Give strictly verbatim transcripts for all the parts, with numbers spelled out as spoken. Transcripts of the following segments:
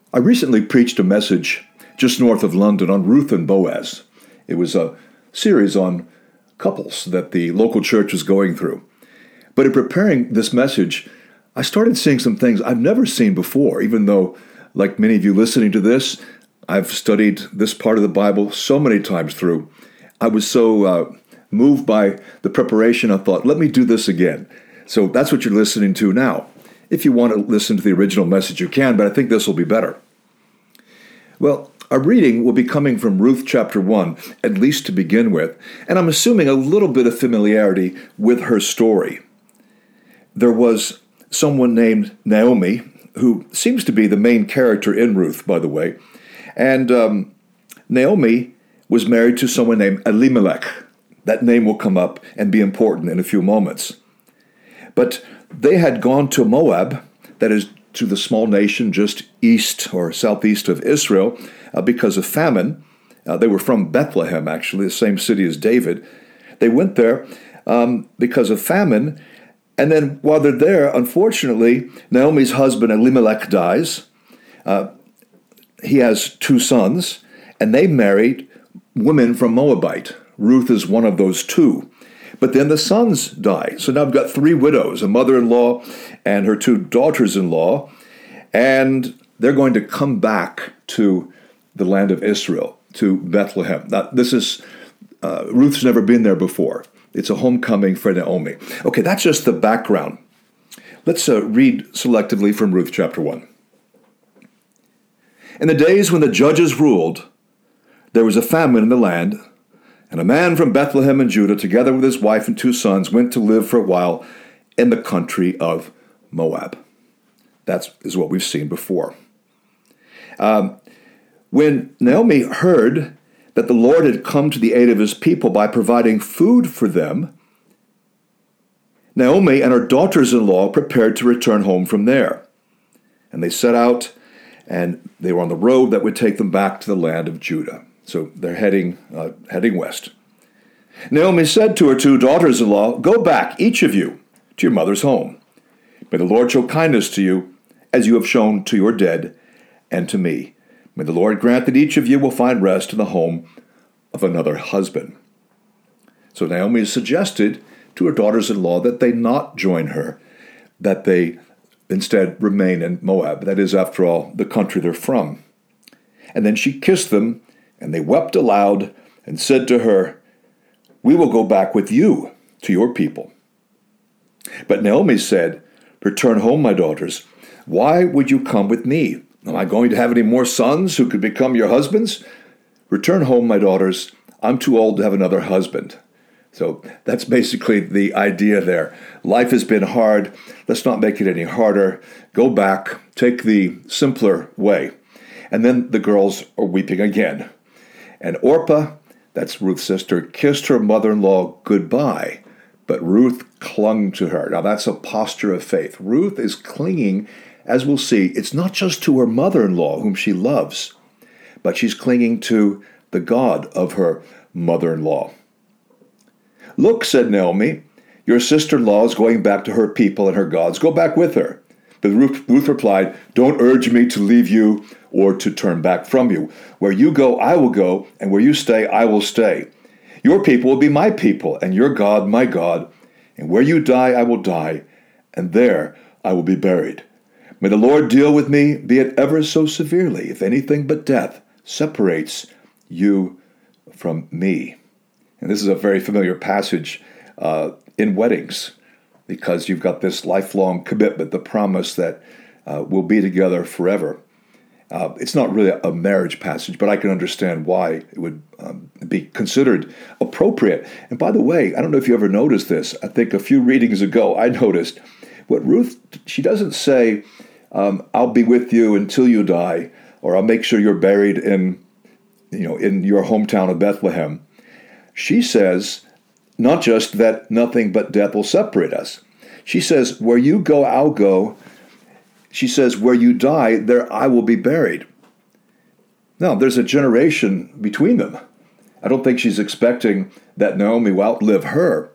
I recently preached a message just north of London on Ruth and Boaz. It was a series on couples that the local church was going through. But in preparing this message, I started seeing some things I've never seen before, even though, like many of you listening to this, I've studied this part of the Bible so many times through. I was so uh, moved by the preparation, I thought, let me do this again. So that's what you're listening to now. If you want to listen to the original message, you can, but I think this will be better. Well, our reading will be coming from Ruth chapter one, at least to begin with, and I'm assuming a little bit of familiarity with her story. There was someone named Naomi, who seems to be the main character in Ruth, by the way, and um, Naomi was married to someone named Elimelech. That name will come up and be important in a few moments. But they had gone to Moab, that is to the small nation just east or southeast of Israel, uh, because of famine. Uh, they were from Bethlehem, actually, the same city as David. They went there um, because of famine. And then while they're there, unfortunately, Naomi's husband Elimelech dies. Uh, he has two sons, and they married women from Moabite. Ruth is one of those two. But then the sons die. So now I've got three widows, a mother-in-law and her two daughters-in-law, and they're going to come back to the land of Israel, to Bethlehem. Now, this is, uh, Ruth's never been there before. It's a homecoming for Naomi. Okay, that's just the background. Let's uh, read selectively from Ruth chapter one. In the days when the judges ruled, there was a famine in the land, and a man from Bethlehem in Judah, together with his wife and two sons, went to live for a while in the country of Moab. That is what we've seen before. Um, when Naomi heard that the Lord had come to the aid of his people by providing food for them, Naomi and her daughters-in-law prepared to return home from there. And they set out, and they were on the road that would take them back to the land of Judah. So they're heading uh, heading west. Naomi said to her two daughters-in-law, "Go back, each of you, to your mother's home. May the Lord show kindness to you, as you have shown to your dead and to me. May the Lord grant that each of you will find rest in the home of another husband." So Naomi suggested to her daughters-in-law that they not join her, that they instead remain in Moab. That is, after all, the country they're from. And then she kissed them, and they wept aloud and said to her, "We will go back with you to your people." But Naomi said, "Return home, my daughters. Why would you come with me? Am I going to have any more sons who could become your husbands? Return home, my daughters. I'm too old to have another husband." So that's basically the idea there. Life has been hard. Let's not make it any harder. Go back. Take the simpler way. And then the girls are weeping again. And Orpah, that's Ruth's sister, kissed her mother-in-law goodbye, but Ruth clung to her. Now that's a posture of faith. Ruth is clinging, as we'll see, it's not just to her mother-in-law, whom she loves, but she's clinging to the God of her mother-in-law. "Look," said Naomi, "your sister-in-law is going back to her people and her gods. Go back with her." But Ruth, Ruth replied, "Don't urge me to leave you or to turn back from you. Where you go, I will go, and where you stay, I will stay. Your people will be my people, and your God, my God. And where you die, I will die, and there I will be buried. May the Lord deal with me, be it ever so severely, if anything but death separates you from me." And this is a very familiar passage uh, in weddings, because you've got this lifelong commitment, the promise that uh, we'll be together forever. Uh, it's not really a marriage passage, but I can understand why it would um, be considered appropriate. And by the way, I don't know if you ever noticed this. I think a few readings ago, I noticed what Ruth, she doesn't say, um, "I'll be with you until you die," or "I'll make sure you're buried in, you know, in your hometown of Bethlehem." She says, not just that nothing but death will separate us. She says, "Where you go, I'll go." She says, "Where you die, there I will be buried." Now, there's a generation between them. I don't think she's expecting that Naomi will outlive her.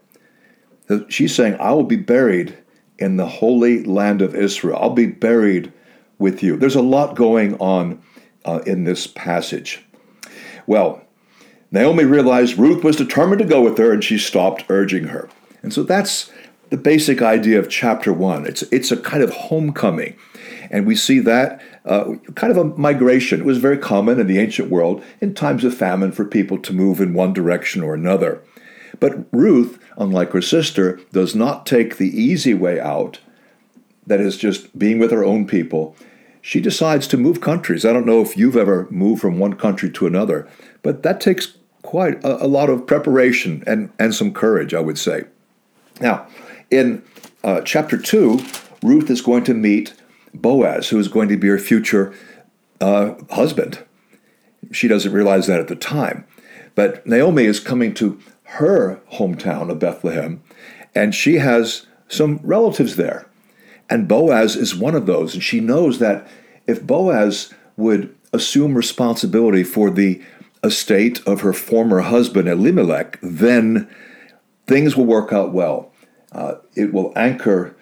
She's saying, "I will be buried in the holy land of Israel. I'll be buried with you. There's a lot going on uh, in this passage. Well, Naomi realized Ruth was determined to go with her, and she stopped urging her. And so that's the basic idea of chapter one. It's it's a kind of homecoming. And we see that uh, kind of a migration. It was very common in the ancient world in times of famine for people to move in one direction or another. But Ruth, unlike her sister, does not take the easy way out, that is just being with her own people. She decides to move countries. I don't know if you've ever moved from one country to another, but that takes quite a, a lot of preparation and, and some courage, I would say. Now, in uh, chapter two, Ruth is going to meet Boaz, who is going to be her future uh, husband. She doesn't realize that at the time. But Naomi is coming to her hometown of Bethlehem, and she has some relatives there. And Boaz is one of those. And she knows that if Boaz would assume responsibility for the estate of her former husband Elimelech, then things will work out well. Uh, it will anchor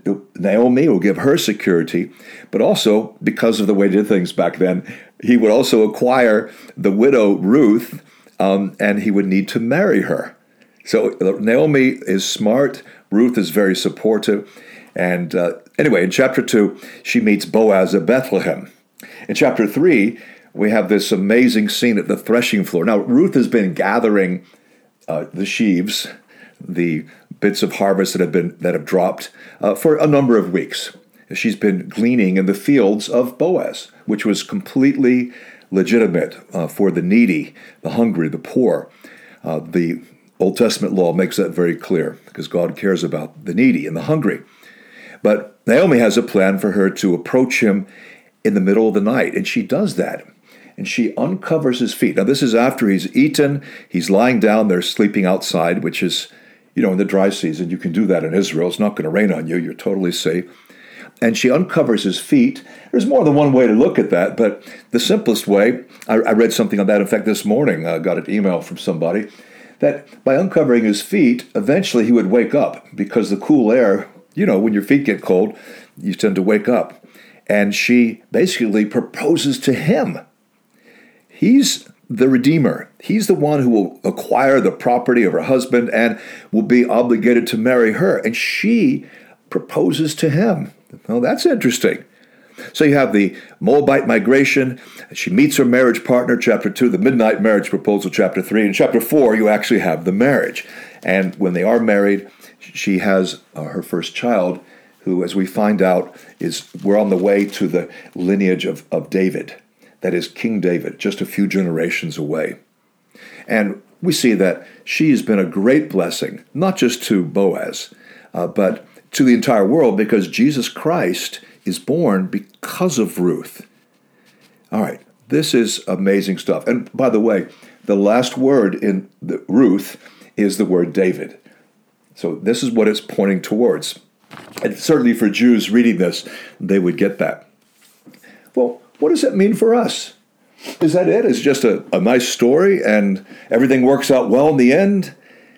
Naomi, will give her security, but also, because of the way they did things back then, he would also acquire the widow Ruth, um, and he would need to marry her. So Naomi is smart, Ruth is very supportive, and uh, anyway, in chapter two, she meets Boaz at Bethlehem. In chapter three, we have this amazing scene at the threshing floor. Now, Ruth has been gathering uh, the sheaves, the bits of harvest that have been that have dropped uh, for a number of weeks. She's been gleaning in the fields of Boaz, which was completely legitimate uh, for the needy, the hungry, the poor. Uh, the Old Testament law makes that very clear because God cares about the needy and the hungry. But Naomi has a plan for her to approach him in the middle of the night, and she does that. And she uncovers his feet. Now, this is after he's eaten. He's lying down there sleeping outside, which is, you know, in the dry season. You can do that in Israel. It's not going to rain on you. You're totally safe. And she uncovers his feet. There's more than one way to look at that, but the simplest way, I, I read something on that. In fact, this morning, I got an email from somebody that by uncovering his feet, eventually he would wake up because the cool air, you know, when your feet get cold, you tend to wake up. And she basically proposes to him. He's the Redeemer. He's the one who will acquire the property of her husband and will be obligated to marry her. And she proposes to him. Well, that's interesting. So you have the Moabite migration. She meets her marriage partner, chapter two, the midnight marriage proposal, chapter three. And chapter four, you actually have the marriage. And when they are married, she has uh, her first child, who, as we find out, is we're on the way to the lineage of, of David. That is King David, just a few generations away. And we see that she has been a great blessing, not just to Boaz, uh, but to the entire world, because Jesus Christ is born because of Ruth. All right, this is amazing stuff. And by the way, the last word in the Ruth is the word David. So this is what it's pointing towards. And certainly for Jews reading this, they would get that. Well, what does that mean for us? Is that it? Is it just a, a nice story and everything works out well in the end?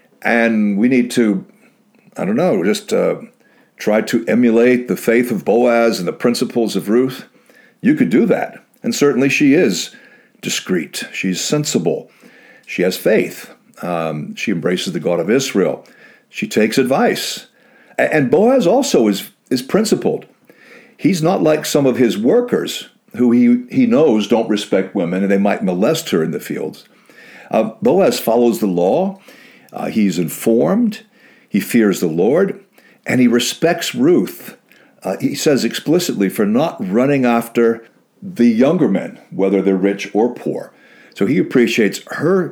And we need to, I don't know, just uh, try to emulate the faith of Boaz and the principles of Ruth? You could do that. And certainly she is discreet. She's sensible. She has faith. Um, she embraces the God of Israel. She takes advice. And Boaz also is, is principled. He's not like some of his workers who he, he knows don't respect women and they might molest her in the fields. Uh, Boaz follows the law. Uh, he's informed. He fears the Lord. And he respects Ruth. Uh, he says explicitly for not running after the younger men, whether they're rich or poor. So he appreciates her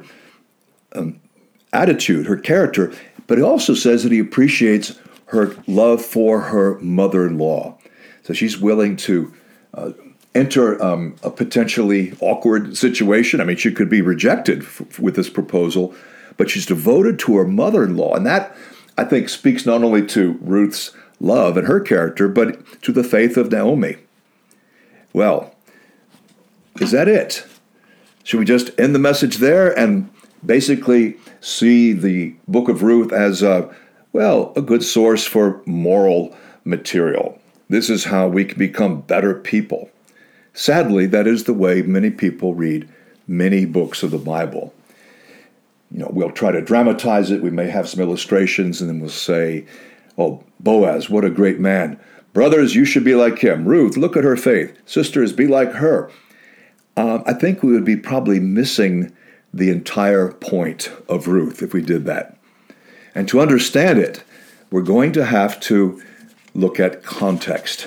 um, attitude, her character, but he also says that he appreciates her love for her mother-in-law. So she's willing to uh, enter um, a potentially awkward situation. I mean, she could be rejected f- with this proposal, but she's devoted to her mother-in-law. And that, I think, speaks not only to Ruth's love and her character, but to the faith of Naomi. Well, is that it? Should we just end the message there and basically see the book of Ruth as a, well, a good source for moral material? This is how we can become better people. Sadly, that is the way many people read many books of the Bible. You know, we'll try to dramatize it. We may have some illustrations, and then we'll say, oh, Boaz, what a great man. Brothers, you should be like him. Ruth, look at her faith. Sisters, be like her. Um, I think we would be probably missing the entire point of Ruth if we did that. And to understand it, we're going to have to look at context.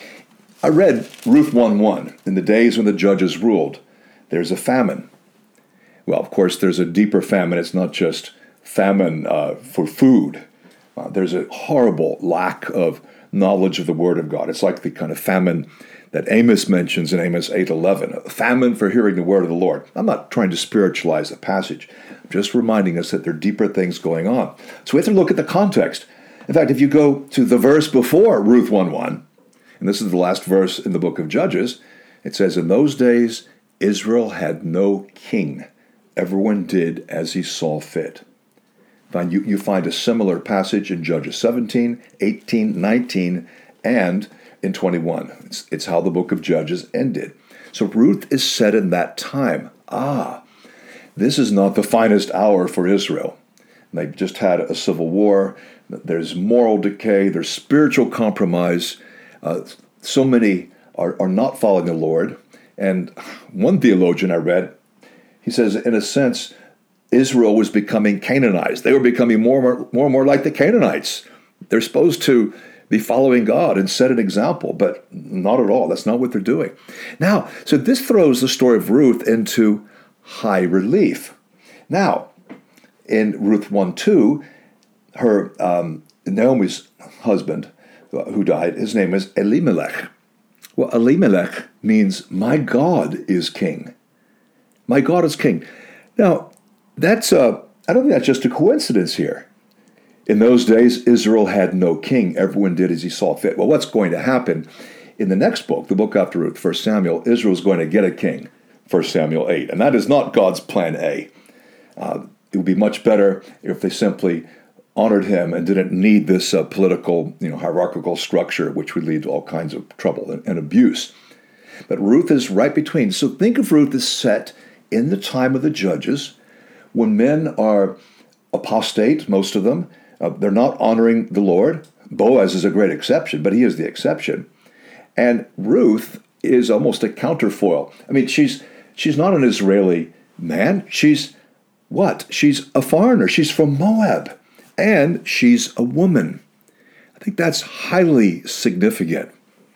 I read Ruth one one. In the days when the judges ruled, there's a famine. Well, of course, there's a deeper famine. It's not just famine uh, for food. Uh, there's a horrible lack of knowledge of the Word of God. It's like the kind of famine that Amos mentions in Amos eight eleven, a famine for hearing the word of the Lord. I'm not trying to spiritualize the passage. I'm just reminding us that there are deeper things going on. So we have to look at the context. In fact, if you go to the verse before Ruth one one, and this is the last verse in the book of Judges, it says, in those days, Israel had no king. Everyone did as he saw fit. Find you, you find a similar passage in Judges seventeen, eighteen, nineteen, and in twenty-one. It's, it's how the book of Judges ended. So Ruth is set in that time. Ah, this is not the finest hour for Israel. They've just had a civil war. There's moral decay. There's spiritual compromise. Uh, so many are, are not following the Lord. And one theologian I read, he says, in a sense, Israel was becoming Canaanized. They were becoming more and more, more and more like the Canaanites. They're supposed to be following God and set an example, but not at all. That's not what they're doing. Now, so this throws the story of Ruth into high relief. Now, in Ruth one two, her um, Naomi's husband, who died, his name is Elimelech. Well, Elimelech means, my God is king. My God is king. Now, that's uh, I don't think that's just a coincidence here. In those days, Israel had no king. Everyone did as he saw fit. Well, what's going to happen in the next book, the book after Ruth, First Samuel, Israel's going to get a king, First Samuel eight. And that is not God's plan A. Uh, it would be much better if they simply honored him and didn't need this uh, political, you know, hierarchical structure, which would lead to all kinds of trouble and, and abuse. But Ruth is right between. So think of Ruth as set in the time of the judges, when men are apostate, most of them. Uh, they're not honoring the Lord. Boaz is a great exception, but he is the exception. And Ruth is almost a counterfoil. I mean, she's she's not an Israeli man. She's what? She's a foreigner. She's from Moab. And she's a woman. I think that's highly significant.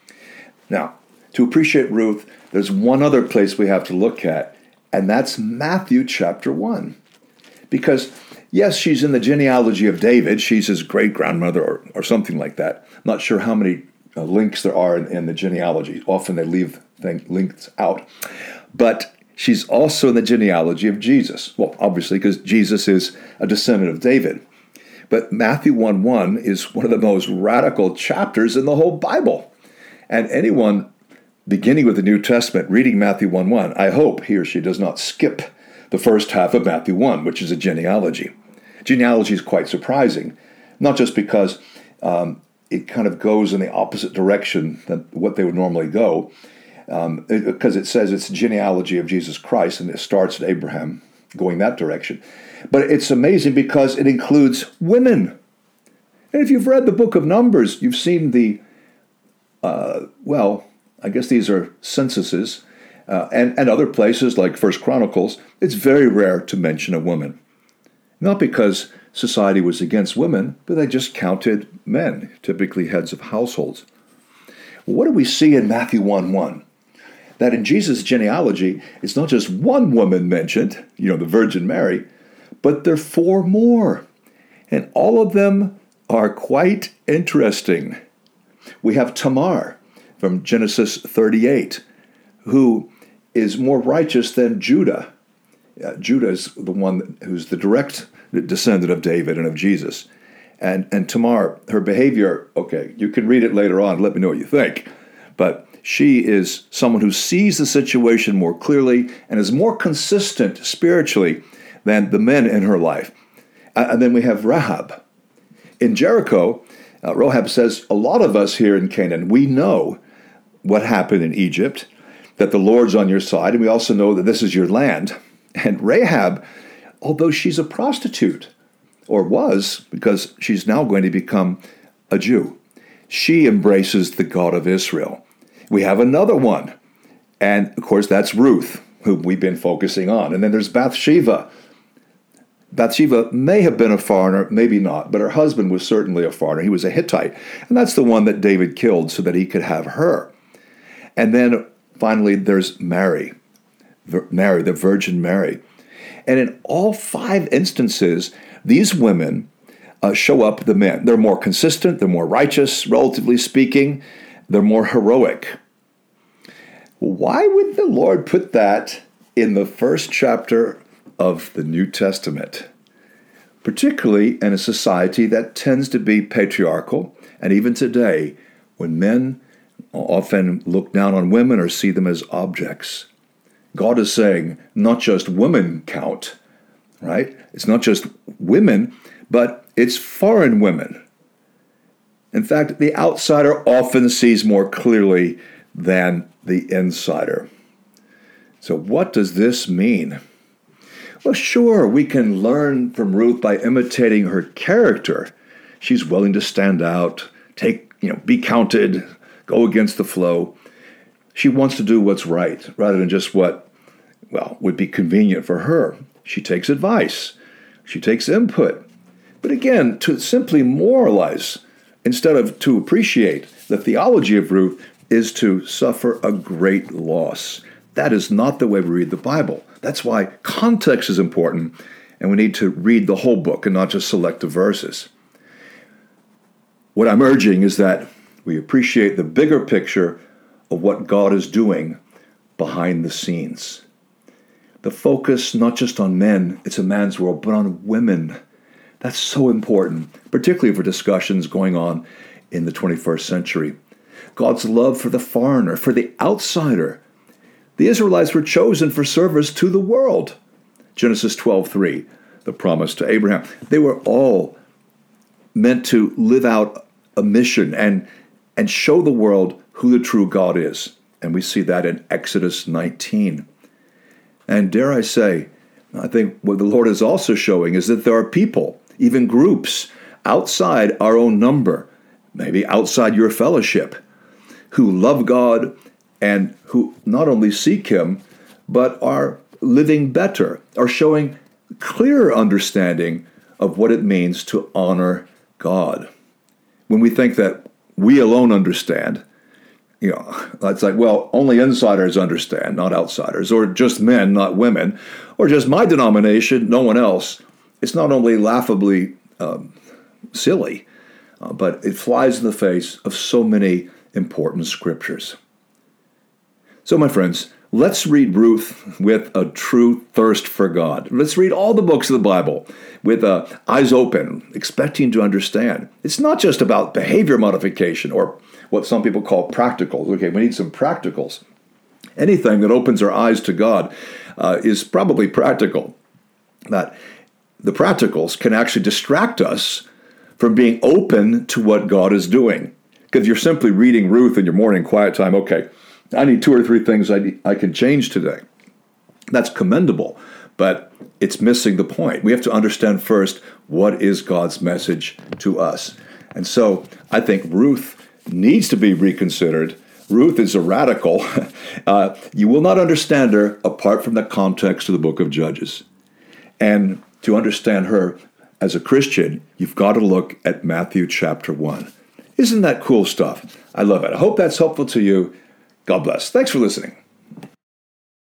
Now, to appreciate Ruth, there's one other place we have to look at, and that's Matthew chapter one. Because, yes, she's in the genealogy of David. She's his great-grandmother or, or something like that. I'm not sure how many uh, links there are in, in the genealogy. Often they leave things, links out. But she's also in the genealogy of Jesus. Well, obviously, because Jesus is a descendant of David. But Matthew one one is one of the most radical chapters in the whole Bible. And anyone beginning with the New Testament, reading Matthew one one, I hope he or she does not skip the first half of Matthew one, which is a genealogy. Genealogy is quite surprising, not just because um, it kind of goes in the opposite direction than what they would normally go, um, it, because it says it's genealogy of Jesus Christ, and it starts at Abraham, going that direction. But it's amazing because it includes women. And if you've read the book of Numbers, you've seen the, uh, well, I guess these are censuses, uh, and, and other places like First Chronicles, it's very rare to mention a woman. Not because society was against women, but they just counted men, typically heads of households. What do we see in Matthew one one? That in Jesus' genealogy, it's not just one woman mentioned, you know, the Virgin Mary, but there are four more. And all of them are quite interesting. We have Tamar from Genesis thirty-eight, who is more righteous than Judah. Uh, Judah is the one who's the direct descendant of David and of Jesus. And, and Tamar, her behavior, okay, you can read it later on, let me know what you think. But she is someone who sees the situation more clearly and is more consistent spiritually than the men in her life. Uh, and then we have Rahab. In Jericho, Uh, Rahab says, a lot of us here in Canaan, we know what happened in Egypt, that the Lord's on your side, and we also know that this is your land. And Rahab, although she's a prostitute, or was, because she's now going to become a Jew, she embraces the God of Israel. We have another one, and of course that's Ruth, whom we've been focusing on. And then there's Bathsheba. Bathsheba may have been a foreigner, maybe not, but her husband was certainly a foreigner. He was a Hittite, and that's the one that David killed so that he could have her. And then finally there's Mary, Mary, the Virgin Mary. And in all five instances, these women uh, show up the men. They're more consistent, they're more righteous, relatively speaking, they're more heroic. Why would the Lord put that in the first chapter of the New Testament, particularly in a society that tends to be patriarchal, and even today, when men often look down on women or see them as objects? God is saying not just women count, right? It's not just women, but it's foreign women. In fact, the outsider often sees more clearly than the insider. So what does this mean? Well, sure, we can learn from Ruth by imitating her character. She's willing to stand out, take, you know, be counted, go against the flow. She wants to do what's right rather than just what, well, would be convenient for her. She takes advice. She takes input. But again, to simply moralize instead of to appreciate the theology of Ruth is to suffer a great loss. That is not the way we read the Bible. That's why context is important, and we need to read the whole book and not just selective verses. What I'm urging is that we appreciate the bigger picture of what God is doing behind the scenes. The focus not just on men, it's a man's world, but on women. That's so important, particularly for discussions going on in the twenty-first century. God's love for the foreigner, for the outsider. The Israelites were chosen for service to the world. Genesis twelve three, the promise to Abraham. They were all meant to live out a mission and, and show the world who the true God is. And we see that in Exodus nineteen. And dare I say, I think what the Lord is also showing is that there are people, even groups, outside our own number, maybe outside your fellowship, who love God and who not only seek Him, but are living better, are showing clearer understanding of what it means to honor God. When we think that we alone understand, you know, it's like, well, only insiders understand, not outsiders, or just men, not women, or just my denomination, no one else. It's not only laughably um, silly, uh, but it flies in the face of so many important scriptures. So, my friends, let's read Ruth with a true thirst for God. Let's read all the books of the Bible with uh, eyes open, expecting to understand. It's not just about behavior modification or what some people call practicals. Okay, we need some practicals. Anything that opens our eyes to God uh, is probably practical. That the practicals can actually distract us from being open to what God is doing. Because you're simply reading Ruth in your morning quiet time, okay, I need two or three things I, need, I can change today. That's commendable, but it's missing the point. We have to understand first, what is God's message to us? And so I think Ruth needs to be reconsidered. Ruth is a radical. Uh, you will not understand her apart from the context of the book of Judges. And to understand her as a Christian, you've got to look at Matthew chapter one. Isn't that cool stuff? I love it. I hope that's helpful to you. God bless. Thanks for listening.